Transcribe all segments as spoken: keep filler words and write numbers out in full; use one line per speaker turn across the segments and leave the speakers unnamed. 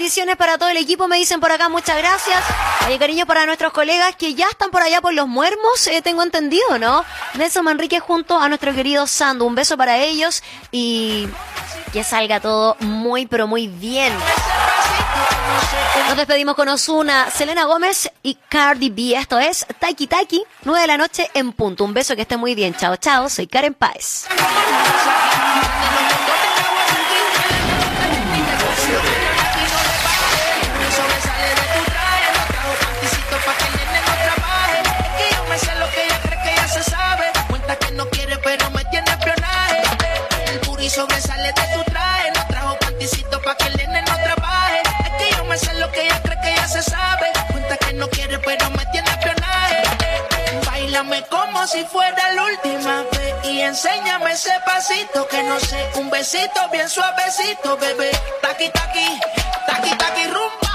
bendiciones para todo el equipo, me dicen por acá, muchas gracias. Oye, cariño para nuestros colegas que ya están por allá por los Muermos, eh, tengo entendido, ¿no? Nelson Manrique junto a nuestro querido Sandu. Un beso para ellos y que salga todo muy, pero muy bien. Nos despedimos con Ozuna, Selena Gómez y Cardi B. Esto es Taki Taki, nueve de la noche en punto. Un beso, que esté muy bien. Chao, chao. Soy Karen Páez.
Sobresale de tu traje, no trajo panticito pa' que el nene no trabaje. Es que yo me sé lo que ella cree que ya se sabe. Cuenta que no quiere pero me tiene espionaje. Báilame como si fuera la última vez y enséñame ese pasito que no sé, un besito bien suavecito, bebé. Taqui taqui, taqui taqui rumba.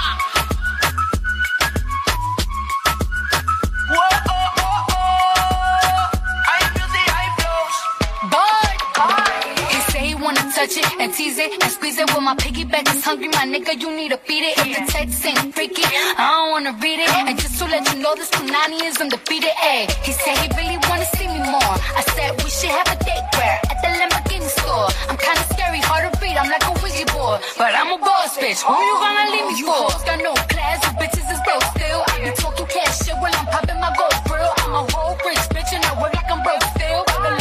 Whoa, oh, oh, oh. High music, high flows. Boy, boy.
He say he wanna touch it and tease it and squeeze it. Well, my piggyback is hungry, my nigga, you need to feed it. If the text ain't freaky, I don't wanna read it. And just to let you know, this Punani is undefeated. Ay, he said he really wanna see me more. I said we should have a date where at the Lamborghini store. I'm kinda scary, hard to read, I'm like a Ouija board, but I'm a boss bitch. Who you gonna leave me for? Got no class, you bitches is broke still. I be talking cash shit while I'm popping my gold grill. I'm a whole rich